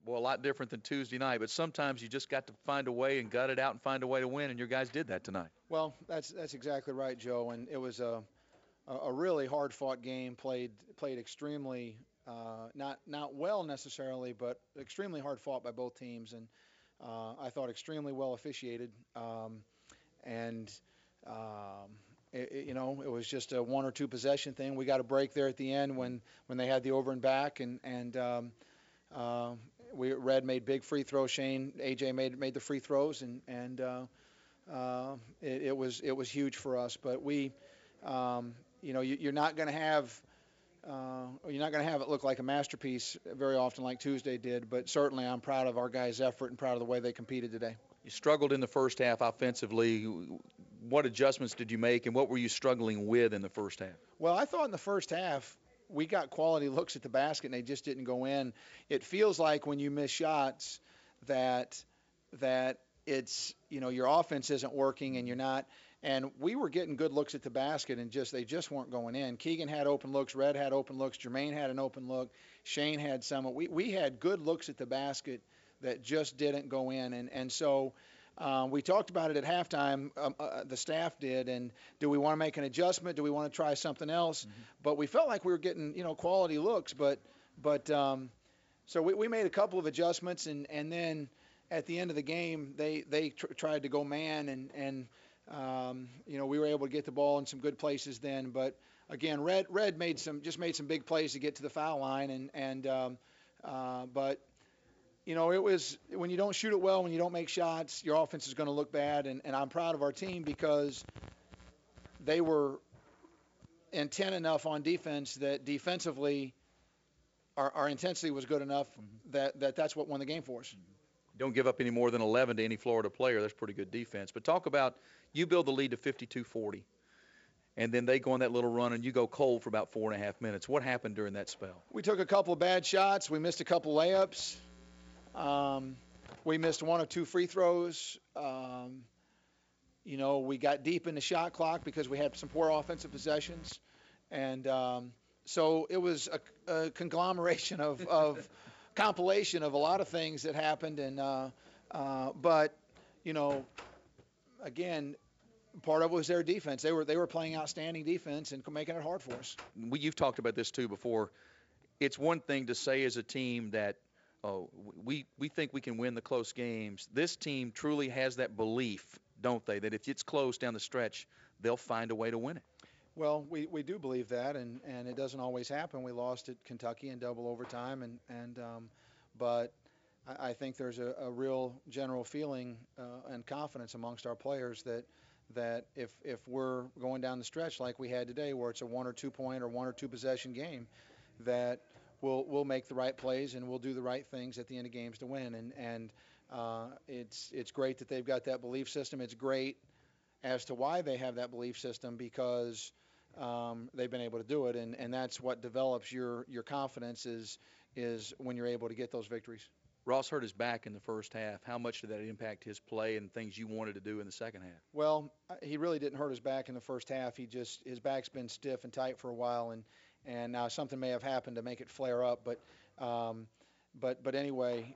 Well, a lot different than Tuesday night, but sometimes you just got to find a way and gut it out and find a way to win, and your guys did that tonight. Well, that's exactly right, Joe. And it was a really hard fought game. Played extremely not well necessarily, but extremely hard fought by both teams, and I thought extremely well officiated. And it was just a one or two possession thing. We got a break there at the end when they had the over and back, and uh, Red made big free throws. Shane AJ made the free throws, and it was huge for us. But you're not going to have. You're not going to have it look like a masterpiece very often like Tuesday did, but certainly I'm proud of our guys' effort and proud of the way they competed today. You struggled in the first half offensively. What adjustments did you make, and what were you struggling with in the first half? Well, I thought in the first half we got quality looks at the basket and they just didn't go in. It feels like when you miss shots that it's your offense isn't working and you're not. And we were getting good looks at the basket and they just weren't going in. Keegan had open looks, Red had open looks, Jermaine had an open look, Shane had some. We had good looks at the basket that just didn't go in. And so we talked about it at halftime. The staff did, and do we want to make an adjustment? Do we want to try something else? Mm-hmm. But we felt like we were getting quality looks. So we made a couple of adjustments, and then at the end of the game they tried to go man, and we were able to get the ball in some good places then. But again, Red made some big plays to get to the foul line, but it was when you don't shoot it well, when you don't make shots, your offense is going to look bad. And I'm proud of our team because they were intent enough on defense that defensively our intensity was good enough that's what won the game for us. Don't give up any more than 11 to any Florida player. That's pretty good defense. But talk about you build the lead to 52-40, and then they go on that little run, and you go cold for about 4.5 minutes. What happened during that spell? We took a couple of bad shots. We missed a couple layups. We missed one or two free throws. We got deep in the shot clock because we had some poor offensive possessions. And so it was a conglomeration of compilation of a lot of things that happened. But again, part of it was their defense. They were playing outstanding defense and making it hard for us. You've talked about this too before. It's one thing to say as a team that we think we can win the close games. This team truly has that belief, don't they, that if it's close down the stretch, they'll find a way to win it. Well, we do believe that, and it doesn't always happen. We lost at Kentucky in double overtime, but I think there's a real general feeling and confidence amongst our players that if we're going down the stretch like we had today, where it's a 1 or 2 point or 1 or 2 possession game, that we'll make the right plays and we'll do the right things at the end of games to win. And it's great that they've got that belief system. It's great as to why they have that belief system because they've been able to do it, and that's what develops your confidence is when you're able to get those victories. Ross hurt his back in the first half. How much did that impact his play and things you wanted to do in the second half? Well, he really didn't hurt his back in the first half. His back's been stiff and tight for a while, and now something may have happened to make it flare up. But anyway,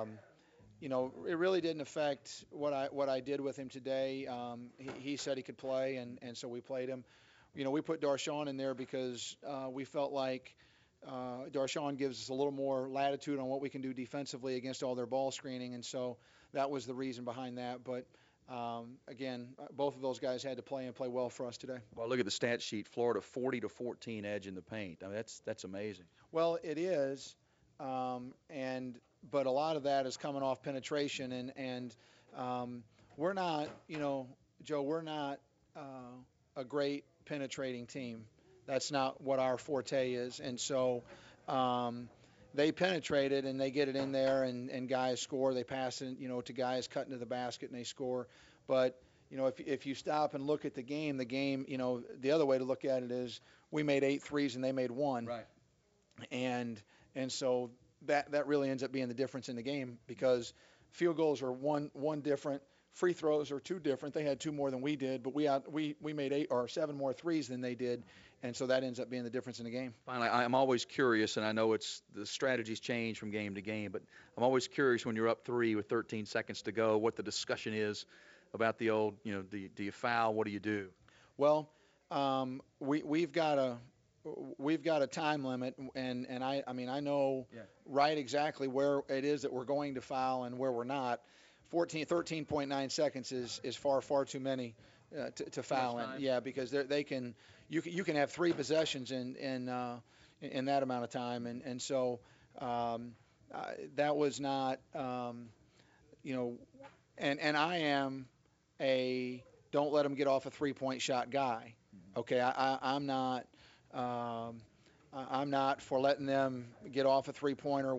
it really didn't affect what I did with him today. He said he could play, and so we played him. We put Darshawn in there because we felt like Darshawn gives us a little more latitude on what we can do defensively against all their ball screening, and so that was the reason behind that. But again, both of those guys had to play and play well for us today. Well, look at the stat sheet. Florida 40-14 edge in the paint. I mean, that's amazing. Well, it is, but a lot of that is coming off penetration, and we're not, Joe, we're not a great penetrating team. That's not what our forte is. And so they penetrate it and they get it in there and guys score. They pass it, to guys cutting to the basket and they score. But, if you stop and look at the game, the other way to look at it is we made 8 threes and they made 1. Right. And so that really ends up being the difference in the game because field goals are one different. Free throws are 2 different. They had 2 more than we did, but we made 8 or 7 more threes than they did, and so that ends up being the difference in the game. Finally, I'm always curious, and I know the strategies change from game to game, but I'm always curious when you're up 3 with 13 seconds to go, what the discussion is about the old, do you foul? What do you do? Well, we've got a time limit, and I mean I know right exactly where it is that we're going to foul and where we're not. 13.9 seconds is far too many to foul in. Yeah, because you can have 3 possessions in that amount of time, and so that was not and I am a don't let them get off a 3-point shot guy. Okay, I'm not. I'm not for letting them get off a 3-pointer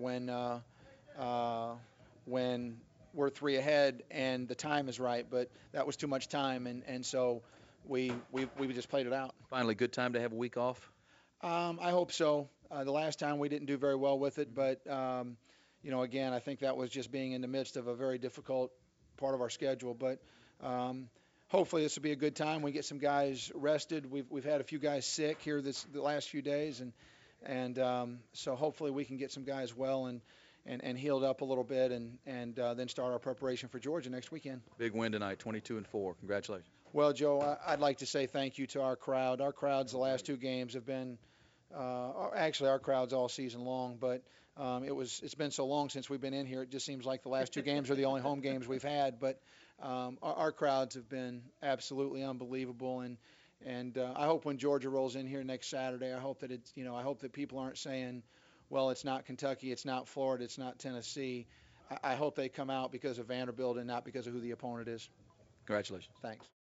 when we're 3 ahead and the time is right. But that was too much time, and so we just played it out. Finally, good time to have a week off? I hope so. The last time we didn't do very well with it, but again, I think that was just being in the midst of a very difficult part of our schedule. But hopefully this will be a good time. We get some guys rested. We've had a few guys sick here the last few days, and so hopefully we can get some guys well and healed up a little bit, and then start our preparation for Georgia next weekend. Big win tonight, 22-4. Congratulations. Well, Joe, I'd like to say thank you to our crowd. Our crowds the last 2 games have been actually our crowds all season long, but it's been so long since we've been in here. It just seems like the last 2 games are the only home games we've had, but our crowds have been absolutely unbelievable, and I hope when Georgia rolls in here next Saturday, I hope that people aren't saying, well, it's not Kentucky, it's not Florida, it's not Tennessee. I hope they come out because of Vanderbilt and not because of who the opponent is. Congratulations. Thanks.